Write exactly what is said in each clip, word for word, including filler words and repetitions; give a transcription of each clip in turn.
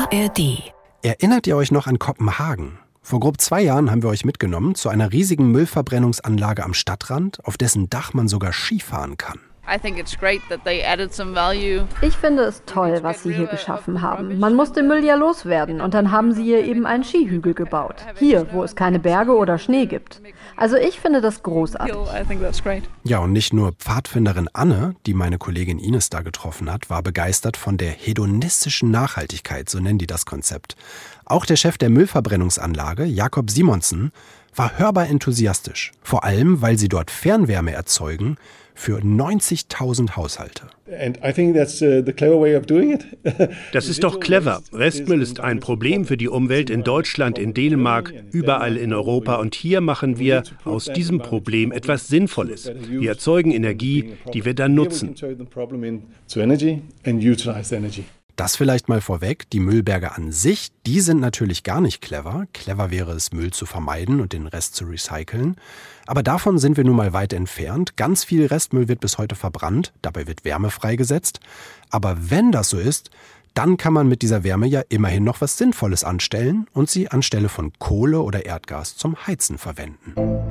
A R D. Erinnert ihr euch noch an Kopenhagen? Vor grob zwei Jahren haben wir euch mitgenommen zu einer riesigen Müllverbrennungsanlage am Stadtrand, auf dessen Dach man sogar Skifahren kann. Ich finde es toll, was sie hier geschaffen haben. Man muss den Müll ja loswerden und dann haben sie hier eben einen Skihügel gebaut. Hier, wo es keine Berge oder Schnee gibt. Also ich finde das großartig. Ja, und nicht nur Pfadfinderin Anne, die meine Kollegin Ines da getroffen hat, war begeistert von der hedonistischen Nachhaltigkeit, so nennen die das Konzept. Auch der Chef der Müllverbrennungsanlage, Jakob Simonsen, war hörbar enthusiastisch. Vor allem, weil sie dort Fernwärme erzeugen für neunzigtausend Haushalte. Das ist doch clever. Restmüll ist ein Problem für die Umwelt in Deutschland, in Dänemark, überall in Europa. Und hier machen wir aus diesem Problem etwas Sinnvolles. Wir erzeugen Energie, die wir dann nutzen. Das vielleicht mal vorweg, die Müllberge an sich, die sind natürlich gar nicht clever. Clever wäre es, Müll zu vermeiden und den Rest zu recyceln. Aber davon sind wir nun mal weit entfernt. Ganz viel Restmüll wird bis heute verbrannt, dabei wird Wärme freigesetzt. Aber wenn das so ist, dann kann man mit dieser Wärme ja immerhin noch was Sinnvolles anstellen und sie anstelle von Kohle oder Erdgas zum Heizen verwenden.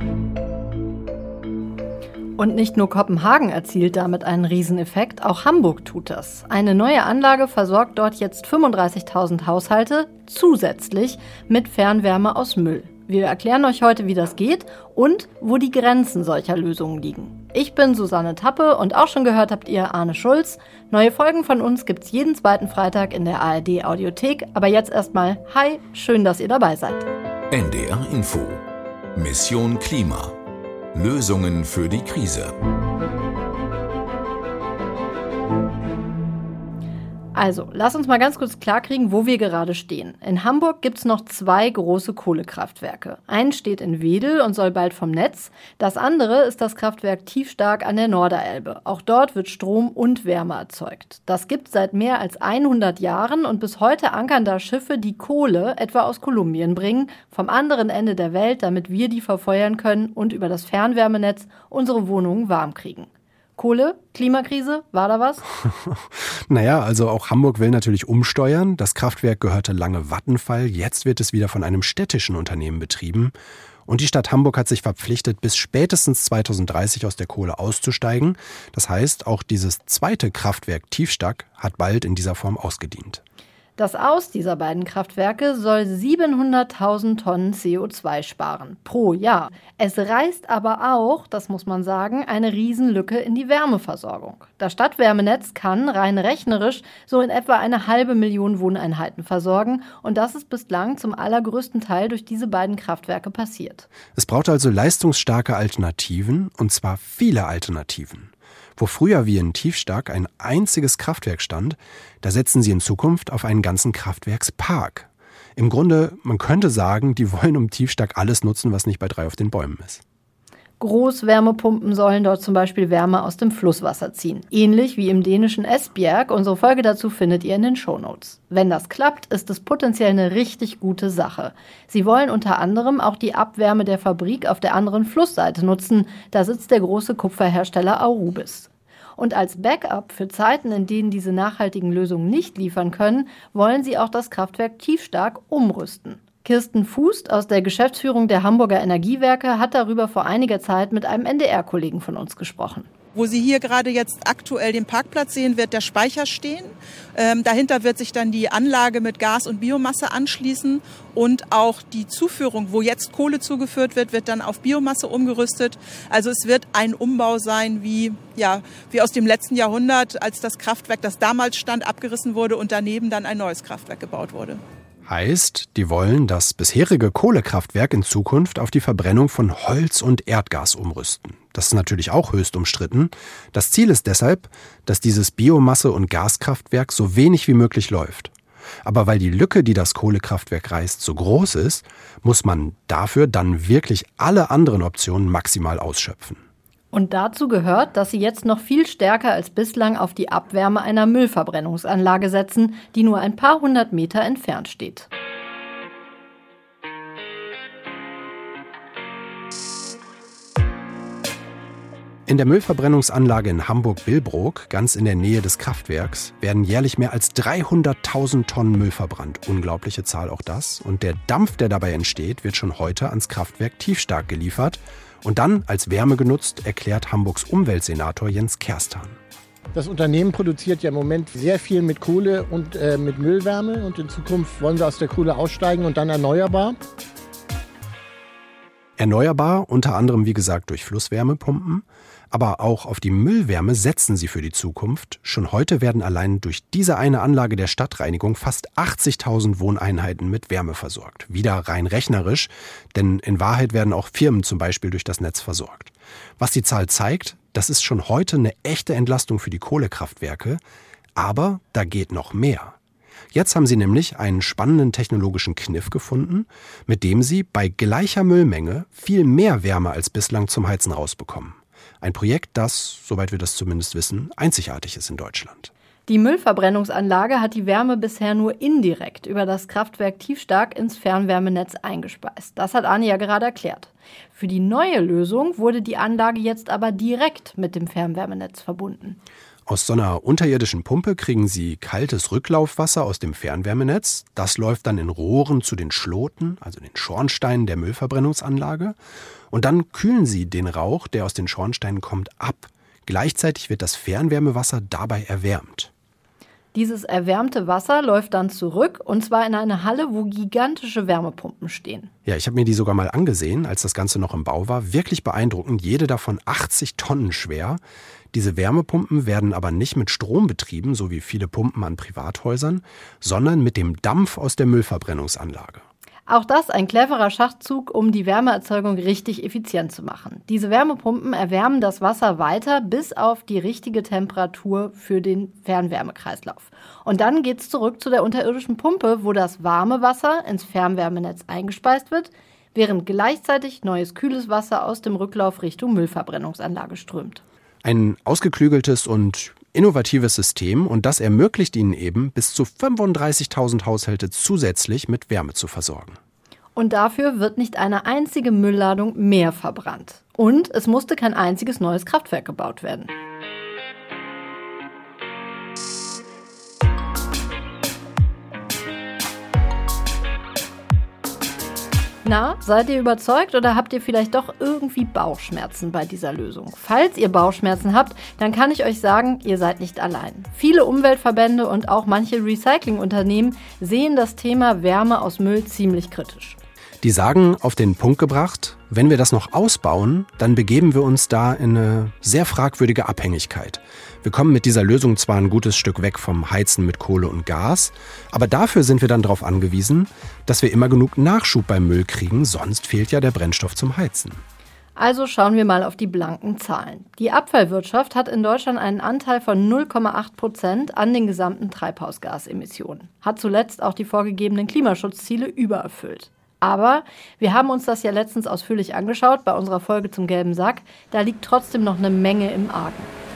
Und nicht nur Kopenhagen erzielt damit einen Rieseneffekt, auch Hamburg tut das. Eine neue Anlage versorgt dort jetzt fünfunddreißigtausend Haushalte zusätzlich mit Fernwärme aus Müll. Wir erklären euch heute, wie das geht und wo die Grenzen solcher Lösungen liegen. Ich bin Susanne Tappe und auch schon gehört habt ihr Arne Schulz. Neue Folgen von uns gibt's jeden zweiten Freitag in der A R D Audiothek. Aber jetzt erstmal, hi, schön, dass ihr dabei seid. N D R Info. Mission Klima. Lösungen für die Krise. Also, lass uns mal ganz kurz klarkriegen, wo wir gerade stehen. In Hamburg gibt's noch zwei große Kohlekraftwerke. Eins steht in Wedel und soll bald vom Netz. Das andere ist das Kraftwerk Tiefstark an der Norderelbe. Auch dort wird Strom und Wärme erzeugt. Das gibt's seit mehr als hundert Jahren und bis heute ankern da Schiffe, die Kohle etwa aus Kolumbien bringen, vom anderen Ende der Welt, damit wir die verfeuern können und über das Fernwärmenetz unsere Wohnungen warm kriegen. Kohle, Klimakrise, war da was? Naja, also auch Hamburg will natürlich umsteuern. Das Kraftwerk gehörte lange Vattenfall. Jetzt wird es wieder von einem städtischen Unternehmen betrieben. Und die Stadt Hamburg hat sich verpflichtet, bis spätestens zweitausenddreißig aus der Kohle auszusteigen. Das heißt, auch dieses zweite Kraftwerk Tiefstark hat bald in dieser Form ausgedient. Das Aus dieser beiden Kraftwerke soll siebenhunderttausend Tonnen C O zwei sparen pro Jahr. Es reißt aber auch, das muss man sagen, eine Riesenlücke in die Wärmeversorgung. Das Stadtwärmenetz kann rein rechnerisch so in etwa eine halbe Million Wohneinheiten versorgen und das ist bislang zum allergrößten Teil durch diese beiden Kraftwerke passiert. Es braucht also leistungsstarke Alternativen, und zwar viele Alternativen. Wo früher wie in Tiefstark ein einziges Kraftwerk stand, da setzen sie in Zukunft auf einen ganzen Kraftwerkspark. Im Grunde, man könnte sagen, die wollen um Tiefstark alles nutzen, was nicht bei drei auf den Bäumen ist. Großwärmepumpen sollen dort zum Beispiel Wärme aus dem Flusswasser ziehen. Ähnlich wie im dänischen Esbjerg. Unsere Folge dazu findet ihr in den Shownotes. Wenn das klappt, ist es potenziell eine richtig gute Sache. Sie wollen unter anderem auch die Abwärme der Fabrik auf der anderen Flussseite nutzen. Da sitzt der große Kupferhersteller Aurubis. Und als Backup für Zeiten, in denen diese nachhaltigen Lösungen nicht liefern können, wollen sie auch das Kraftwerk Tiefstark umrüsten. Kirsten Fußt aus der Geschäftsführung der Hamburger Energiewerke hat darüber vor einiger Zeit mit einem N D R-Kollegen von uns gesprochen. Wo Sie hier gerade jetzt aktuell den Parkplatz sehen, wird der Speicher stehen. Ähm, dahinter wird sich dann die Anlage mit Gas und Biomasse anschließen. Und auch die Zuführung, wo jetzt Kohle zugeführt wird, wird dann auf Biomasse umgerüstet. Also es wird ein Umbau sein wie, ja, wie aus dem letzten Jahrhundert, als das Kraftwerk, das damals stand, abgerissen wurde und daneben dann ein neues Kraftwerk gebaut wurde. Heißt, die wollen das bisherige Kohlekraftwerk in Zukunft auf die Verbrennung von Holz und Erdgas umrüsten. Das ist natürlich auch höchst umstritten. Das Ziel ist deshalb, dass dieses Biomasse- und Gaskraftwerk so wenig wie möglich läuft. Aber weil die Lücke, die das Kohlekraftwerk reißt, so groß ist, muss man dafür dann wirklich alle anderen Optionen maximal ausschöpfen. Und dazu gehört, dass sie jetzt noch viel stärker als bislang auf die Abwärme einer Müllverbrennungsanlage setzen, die nur ein paar hundert Meter entfernt steht. In der Müllverbrennungsanlage in Hamburg-Billbrook, ganz in der Nähe des Kraftwerks, werden jährlich mehr als dreihunderttausend Tonnen Müll verbrannt. Unglaubliche Zahl auch das. Und der Dampf, der dabei entsteht, wird schon heute ans Kraftwerk Tiefstark geliefert und dann als Wärme genutzt, erklärt Hamburgs Umweltsenator Jens Kerstan. Das Unternehmen produziert ja im Moment sehr viel mit Kohle und äh, mit Müllwärme. Und in Zukunft wollen wir aus der Kohle aussteigen und dann erneuerbar. Erneuerbar, unter anderem wie gesagt durch Flusswärmepumpen, aber auch auf die Müllwärme setzen sie für die Zukunft. Schon heute werden allein durch diese eine Anlage der Stadtreinigung fast achtzigtausend Wohneinheiten mit Wärme versorgt. Wieder rein rechnerisch, denn in Wahrheit werden auch Firmen zum Beispiel durch das Netz versorgt. Was die Zahl zeigt, das ist schon heute eine echte Entlastung für die Kohlekraftwerke, aber da geht noch mehr. Jetzt haben sie nämlich einen spannenden technologischen Kniff gefunden, mit dem sie bei gleicher Müllmenge viel mehr Wärme als bislang zum Heizen rausbekommen. Ein Projekt, das, soweit wir das zumindest wissen, einzigartig ist in Deutschland. Die Müllverbrennungsanlage hat die Wärme bisher nur indirekt über das Kraftwerk Tiefstark ins Fernwärmenetz eingespeist. Das hat Arne ja gerade erklärt. Für die neue Lösung wurde die Anlage jetzt aber direkt mit dem Fernwärmenetz verbunden. Aus so einer unterirdischen Pumpe kriegen sie kaltes Rücklaufwasser aus dem Fernwärmenetz. Das läuft dann in Rohren zu den Schloten, also den Schornsteinen der Müllverbrennungsanlage. Und dann kühlen sie den Rauch, der aus den Schornsteinen kommt, ab. Gleichzeitig wird das Fernwärmewasser dabei erwärmt. Dieses erwärmte Wasser läuft dann zurück, und zwar in eine Halle, wo gigantische Wärmepumpen stehen. Ja, ich habe mir die sogar mal angesehen, als das Ganze noch im Bau war. Wirklich beeindruckend, jede davon achtzig Tonnen schwer. Diese Wärmepumpen werden aber nicht mit Strom betrieben, so wie viele Pumpen an Privathäusern, sondern mit dem Dampf aus der Müllverbrennungsanlage. Auch das ein cleverer Schachzug, um die Wärmeerzeugung richtig effizient zu machen. Diese Wärmepumpen erwärmen das Wasser weiter bis auf die richtige Temperatur für den Fernwärmekreislauf. Und dann geht's zurück zu der unterirdischen Pumpe, wo das warme Wasser ins Fernwärmenetz eingespeist wird, während gleichzeitig neues kühles Wasser aus dem Rücklauf Richtung Müllverbrennungsanlage strömt. Ein ausgeklügeltes und innovatives System, und das ermöglicht ihnen eben, bis zu fünfunddreißigtausend Haushalte zusätzlich mit Wärme zu versorgen. Und dafür wird nicht eine einzige Müllladung mehr verbrannt. Und es musste kein einziges neues Kraftwerk gebaut werden. Na, seid ihr überzeugt oder habt ihr vielleicht doch irgendwie Bauchschmerzen bei dieser Lösung? Falls ihr Bauchschmerzen habt, dann kann ich euch sagen, ihr seid nicht allein. Viele Umweltverbände und auch manche Recyclingunternehmen sehen das Thema Wärme aus Müll ziemlich kritisch. Die sagen auf den Punkt gebracht, wenn wir das noch ausbauen, dann begeben wir uns da in eine sehr fragwürdige Abhängigkeit. Wir kommen mit dieser Lösung zwar ein gutes Stück weg vom Heizen mit Kohle und Gas, aber dafür sind wir dann darauf angewiesen, dass wir immer genug Nachschub beim Müll kriegen, sonst fehlt ja der Brennstoff zum Heizen. Also schauen wir mal auf die blanken Zahlen. Die Abfallwirtschaft hat in Deutschland einen Anteil von null Komma acht Prozent an den gesamten Treibhausgasemissionen, hat zuletzt auch die vorgegebenen Klimaschutzziele übererfüllt. Aber wir haben uns das ja letztens ausführlich angeschaut bei unserer Folge zum gelben Sack. Da liegt trotzdem noch eine Menge im Argen.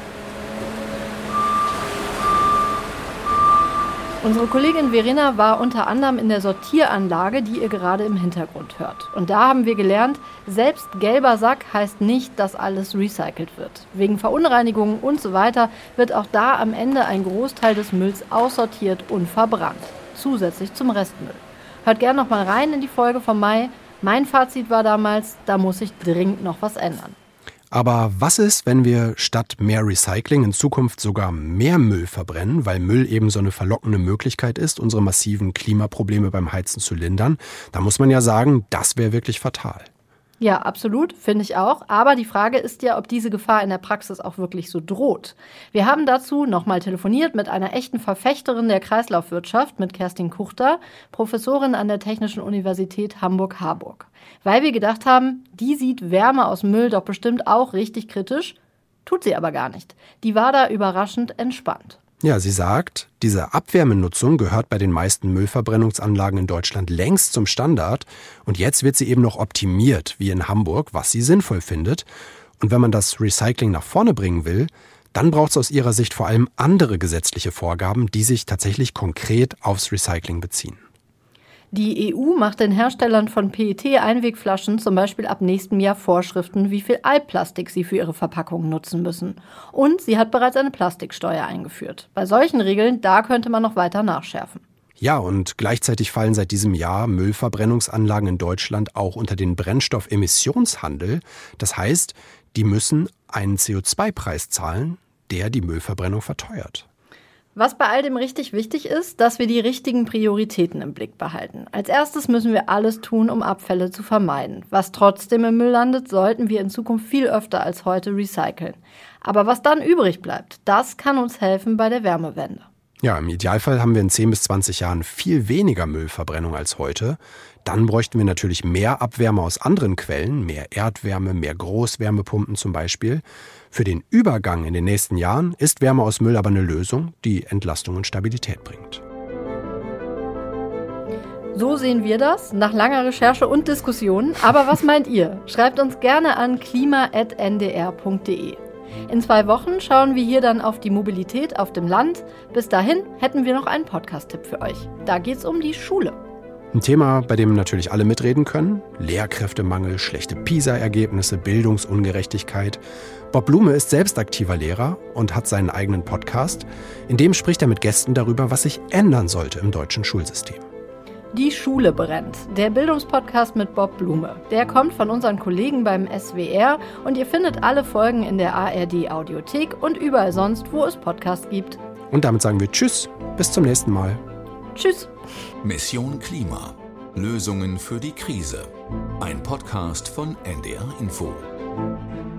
Unsere Kollegin Verena war unter anderem in der Sortieranlage, die ihr gerade im Hintergrund hört. Und da haben wir gelernt, selbst gelber Sack heißt nicht, dass alles recycelt wird. Wegen Verunreinigungen und so weiter wird auch da am Ende ein Großteil des Mülls aussortiert und verbrannt. Zusätzlich zum Restmüll. Hört gerne noch mal rein in die Folge vom Mai. Mein Fazit war damals, da muss sich dringend noch was ändern. Aber was ist, wenn wir statt mehr Recycling in Zukunft sogar mehr Müll verbrennen, weil Müll eben so eine verlockende Möglichkeit ist, unsere massiven Klimaprobleme beim Heizen zu lindern? Da muss man ja sagen, das wäre wirklich fatal. Ja, absolut, finde ich auch. Aber die Frage ist ja, ob diese Gefahr in der Praxis auch wirklich so droht. Wir haben dazu nochmal telefoniert mit einer echten Verfechterin der Kreislaufwirtschaft, mit Kerstin Kuchter, Professorin an der Technischen Universität Hamburg-Harburg. Weil wir gedacht haben, die sieht Wärme aus Müll doch bestimmt auch richtig kritisch, tut sie aber gar nicht. Die war da überraschend entspannt. Ja, sie sagt, diese Abwärmenutzung gehört bei den meisten Müllverbrennungsanlagen in Deutschland längst zum Standard und jetzt wird sie eben noch optimiert, wie in Hamburg, was sie sinnvoll findet. Und wenn man das Recycling nach vorne bringen will, dann braucht es aus ihrer Sicht vor allem andere gesetzliche Vorgaben, die sich tatsächlich konkret aufs Recycling beziehen. Die E U macht den Herstellern von P E T-Einwegflaschen zum Beispiel ab nächstem Jahr Vorschriften, wie viel Altplastik sie für ihre Verpackungen nutzen müssen. Und sie hat bereits eine Plastiksteuer eingeführt. Bei solchen Regeln, da könnte man noch weiter nachschärfen. Ja, und gleichzeitig fallen seit diesem Jahr Müllverbrennungsanlagen in Deutschland auch unter den Brennstoffemissionshandel. Das heißt, die müssen einen C O zwei Preis zahlen, der die Müllverbrennung verteuert. Was bei all dem richtig wichtig ist, dass wir die richtigen Prioritäten im Blick behalten. Als erstes müssen wir alles tun, um Abfälle zu vermeiden. Was trotzdem im Müll landet, sollten wir in Zukunft viel öfter als heute recyceln. Aber was dann übrig bleibt, das kann uns helfen bei der Wärmewende. Ja, im Idealfall haben wir in zehn bis zwanzig Jahren viel weniger Müllverbrennung als heute. Dann bräuchten wir natürlich mehr Abwärme aus anderen Quellen, mehr Erdwärme, mehr Großwärmepumpen zum Beispiel. Für den Übergang in den nächsten Jahren ist Wärme aus Müll aber eine Lösung, die Entlastung und Stabilität bringt. So sehen wir das, nach langer Recherche und Diskussion. Aber was meint ihr? Schreibt uns gerne an klima at n d r punkt d e. In zwei Wochen schauen wir hier dann auf die Mobilität auf dem Land. Bis dahin hätten wir noch einen Podcast-Tipp für euch. Da geht's um die Schule. Ein Thema, bei dem natürlich alle mitreden können. Lehrkräftemangel, schlechte PISA-Ergebnisse, Bildungsungerechtigkeit. Bob Blume ist selbst aktiver Lehrer und hat seinen eigenen Podcast. In dem spricht er mit Gästen darüber, was sich ändern sollte im deutschen Schulsystem. Die Schule brennt. Der Bildungspodcast mit Bob Blume. Der kommt von unseren Kollegen beim S W R und ihr findet alle Folgen in der A R D-Audiothek und überall sonst, wo es Podcasts gibt. Und damit sagen wir Tschüss, bis zum nächsten Mal. Tschüss. Mission Klima. Lösungen für die Krise. Ein Podcast von N D R Info.